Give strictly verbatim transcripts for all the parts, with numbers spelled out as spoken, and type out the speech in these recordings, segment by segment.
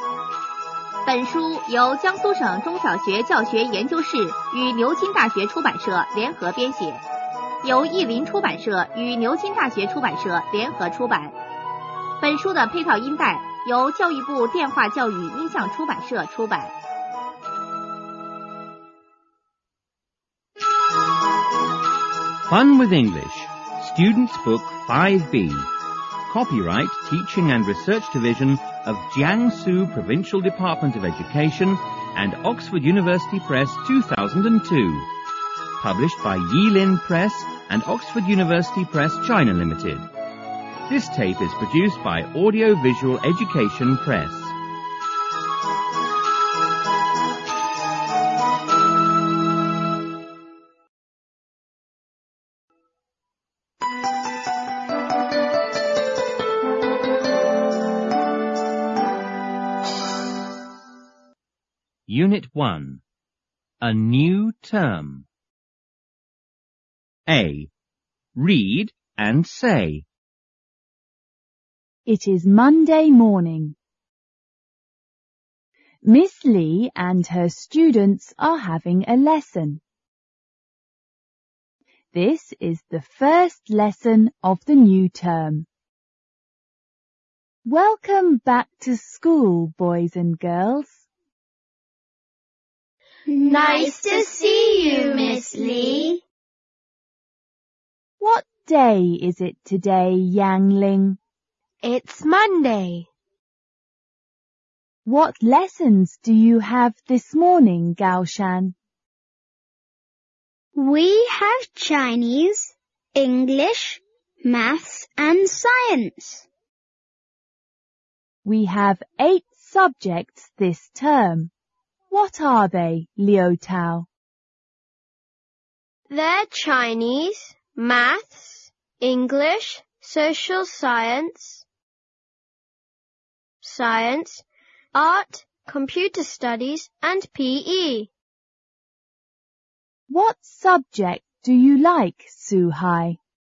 本书由江苏省中小学教学研究室与牛津大学出版社联合编写，由译林出版社与牛津大学出版社联合出版。本书的配套音带由教育部电话教育音像出版社出版。 Fun with English, Students' Book five B. Copyright Teaching and Research Division of Jiangsu Provincial Department of Education and Oxford University Press two thousand two. Published by Yilin Press and Oxford University Press China Limited. This tape is produced by Audio Visual Education Press. Unit one. A new term. A. Read and say. It is Monday morning. Miss Lee and her students are having a lesson. This is the first lesson of the new term. Welcome back to school, boys and girls. Nice to see you, Miss Lee. What day is it today, Yang Ling? It's Monday. What lessons do you have this morning, Gao Shan? We have Chinese, English, maths and science. We have eight subjects this term. What are they, Liu Tao? They're Chinese, maths, English, social science, science, art, computer studies, and P E. What subject do you like, Su Hai?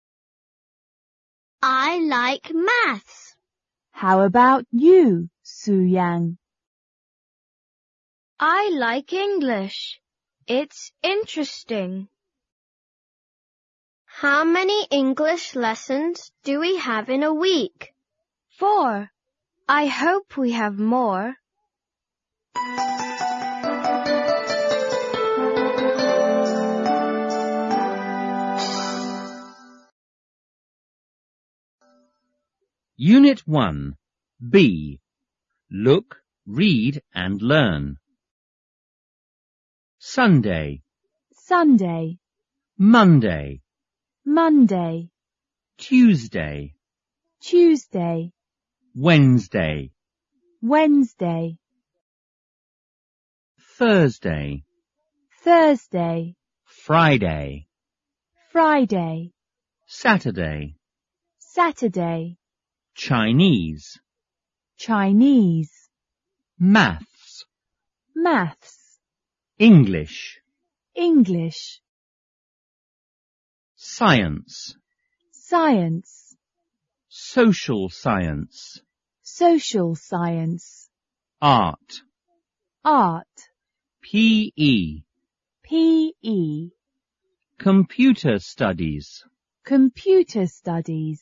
I like maths. How about you, Su Yang? I like English. It's interesting. How many English lessons do we have in a week? Four. I hope we have more. Unit one. B. Look, read and learn. Sunday, Sunday, Monday, Monday, Tuesday, Tuesday, Wednesday, Wednesday, Thursday, Thursday, Friday, Friday, Saturday, Saturday, Chinese, Chinese, maths, maths, English, English, science, science, social science, social science, art, art, P E, P E, computer studies. computer studies.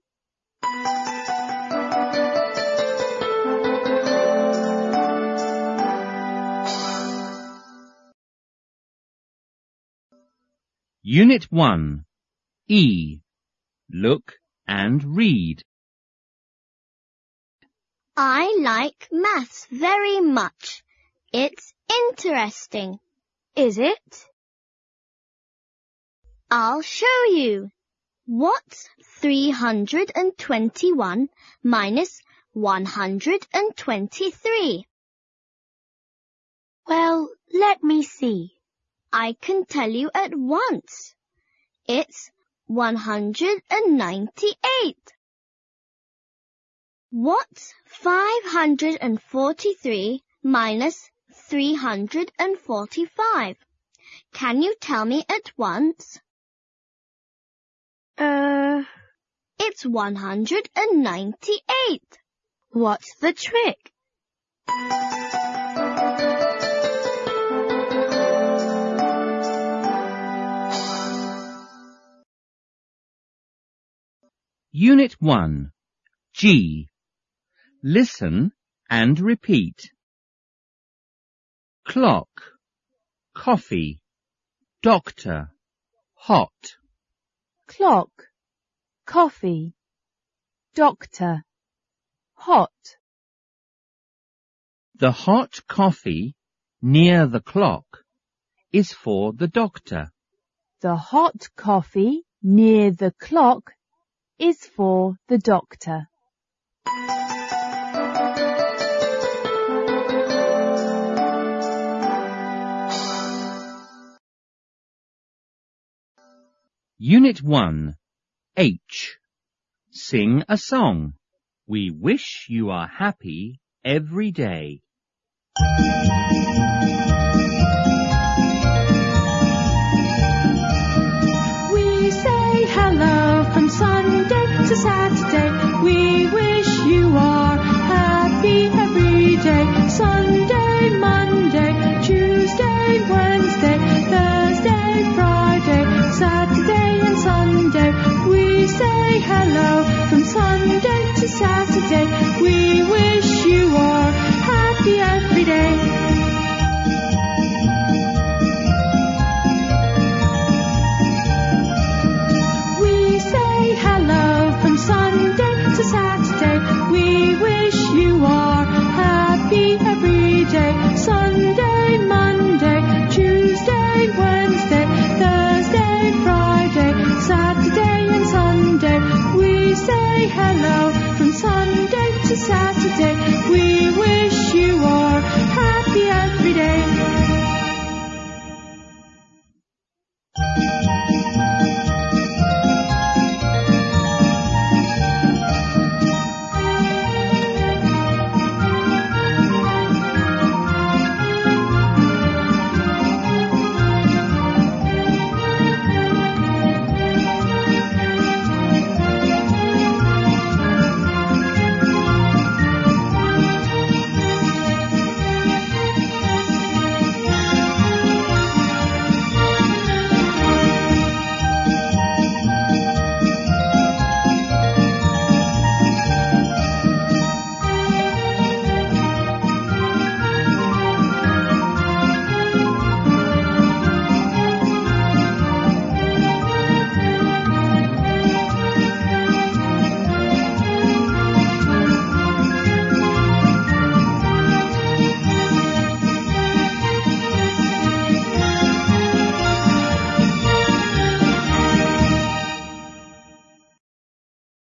Unit one. E. Look and read. I like maths very much. It's interesting. Is it? I'll show you. What's three hundred twenty-one minus one hundred twenty-three? Well, let me see. I can tell you at once. It's one hundred ninety-eight. What's five hundred forty-three minus three hundred forty-five? Can you tell me at once? Uh, it's one hundred ninety-eight. What's the trick? Unit one. G. Listen and repeat. Clock, coffee, doctor, hot. Clock, coffee, doctor, hot. The hot coffee near the clock is for the doctor. The hot coffee near the clock is for the doctor. Unit one. H. Sing a song. We wish you are happy every day. We say hello from Sunday to Saturday. We wish you are happy every day. Sunday, Monday, Tuesday, Wednesday, Thursday, Friday, Saturday and Sunday. We say hello from Sunday to Saturday. We wish you are happy every day. We say hello from Sunday to Saturday. We wish you are happy every day. Sunday, Monday, Tuesday, Wednesday, Thursday, Friday, Saturday and Sunday. We say hello from Sunday to Saturday. We